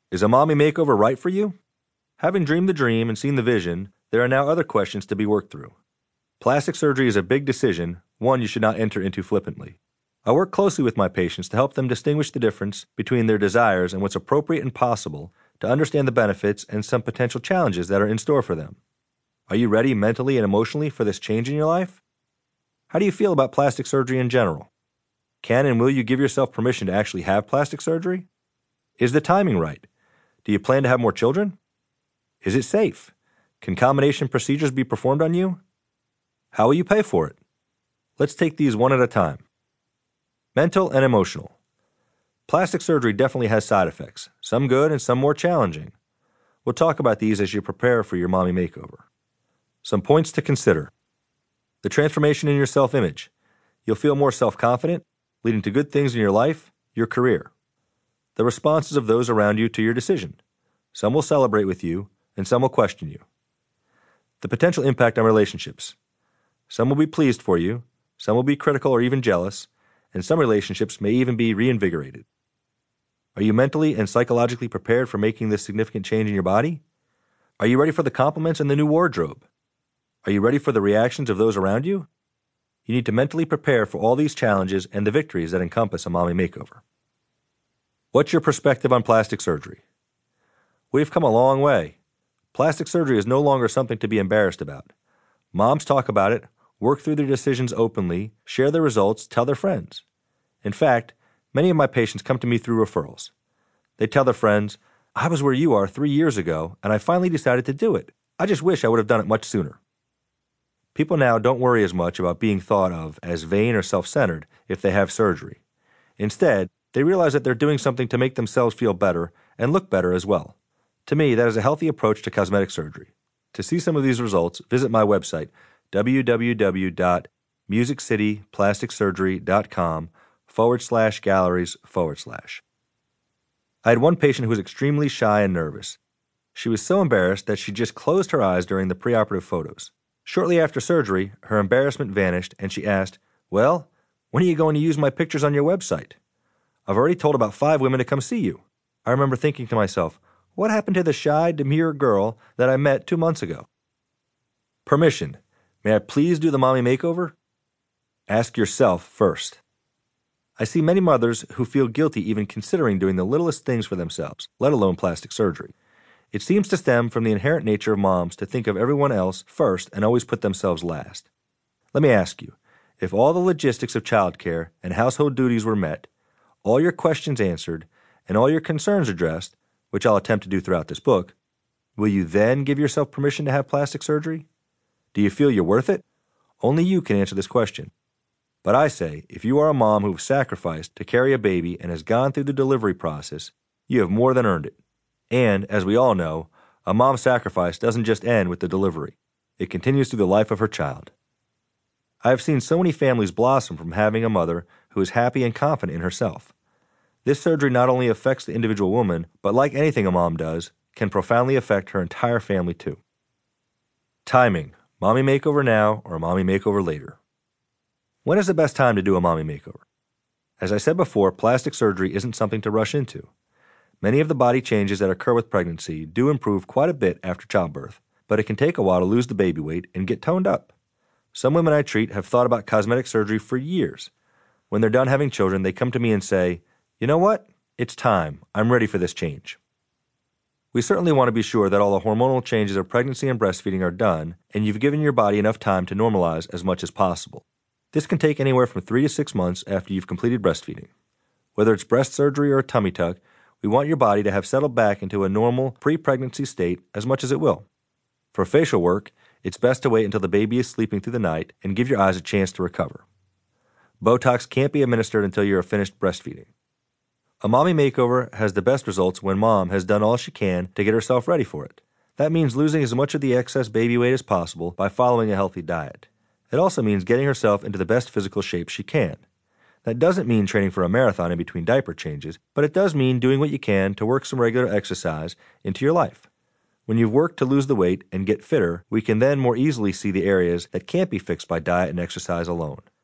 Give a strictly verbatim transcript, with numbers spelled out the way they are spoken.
Is a mommy makeover right for you? Having dreamed the dream and seen the vision, there are now other questions to be worked through. Plastic surgery is a big decision, one you should not enter into flippantly. I work closely with my patients to help them distinguish the difference between their desires and what's appropriate and possible, to understand the benefits and some potential challenges that are in store for them. Are you ready mentally and emotionally for this change in your life? How do you feel about plastic surgery in general? Can and will you give yourself permission to actually have plastic surgery? Is the timing right? Do you plan to have more children? Is it safe? Can combination procedures be performed on you? How will you pay for it? Let's take these one at a time. Mental and emotional. Plastic surgery definitely has side effects, some good and some more challenging. We'll talk about these as you prepare for your mommy makeover. Some points to consider. The transformation in your self-image. You'll feel more self-confident, leading to good things in your life, your career. The responses of those around you to your decision. Some will celebrate with you, and some will question you. The potential impact on relationships. Some will be pleased for you, some will be critical or even jealous, and some relationships may even be reinvigorated. Are you mentally and psychologically prepared for making this significant change in your body? Are you ready for the compliments and the new wardrobe? Are you ready for the reactions of those around you? You need to mentally prepare for all these challenges and the victories that encompass a mommy makeover. What's your perspective on plastic surgery? We've come a long way. Plastic surgery is no longer something to be embarrassed about. Moms talk about it, work through their decisions openly, share their results, tell their friends. In fact, many of my patients come to me through referrals. They tell their friends, I was where you are three years ago, and I finally decided to do it. I just wish I would have done it much sooner. People now don't worry as much about being thought of as vain or self-centered if they have surgery. Instead, they realize that they're doing something to make themselves feel better and look better as well. To me, that is a healthy approach to cosmetic surgery. To see some of these results, visit my website, www.musiccity.plasticsurgery.com forward slash galleries forward slash. I had one patient who was extremely shy and nervous. She was so embarrassed that she just closed her eyes during the preoperative photos. Shortly after surgery, her embarrassment vanished and she asked, well, when are you going to use my pictures on your website? I've already told about five women to come see you. I remember thinking to myself, what happened to the shy, demure girl that I met two months ago? Permission. May I please do the mommy makeover? Ask yourself first. I see many mothers who feel guilty even considering doing the littlest things for themselves, let alone plastic surgery. It seems to stem from the inherent nature of moms to think of everyone else first and always put themselves last. Let me ask you, if all the logistics of childcare and household duties were met, all your questions answered, and all your concerns addressed, which I'll attempt to do throughout this book, will you then give yourself permission to have plastic surgery? Do you feel you're worth it? Only you can answer this question. But I say, if you are a mom who's sacrificed to carry a baby and has gone through the delivery process, you have more than earned it. And, as we all know, a mom's sacrifice doesn't just end with the delivery. It continues through the life of her child. I have seen so many families blossom from having a mother who is happy and confident in herself. This surgery not only affects the individual woman, but like anything a mom does, can profoundly affect her entire family too. Timing. Mommy makeover now or mommy makeover later. When is the best time to do a mommy makeover? As I said before, plastic surgery isn't something to rush into. Many of the body changes that occur with pregnancy do improve quite a bit after childbirth, but it can take a while to lose the baby weight and get toned up. Some women I treat have thought about cosmetic surgery for years. When they're done having children, they come to me and say, you know what? It's time. I'm ready for this change. We certainly want to be sure that all the hormonal changes of pregnancy and breastfeeding are done, and you've given your body enough time to normalize as much as possible. This can take anywhere from three to six months after you've completed breastfeeding. Whether it's breast surgery or a tummy tuck, we want your body to have settled back into a normal pre-pregnancy state as much as it will. For facial work, it's best to wait until the baby is sleeping through the night and give your eyes a chance to recover. Botox can't be administered until you are finished breastfeeding. A mommy makeover has the best results when mom has done all she can to get herself ready for it. That means losing as much of the excess baby weight as possible by following a healthy diet. It also means getting herself into the best physical shape she can. That doesn't mean training for a marathon in between diaper changes, but it does mean doing what you can to work some regular exercise into your life. When you've worked to lose the weight and get fitter, we can then more easily see the areas that can't be fixed by diet and exercise alone.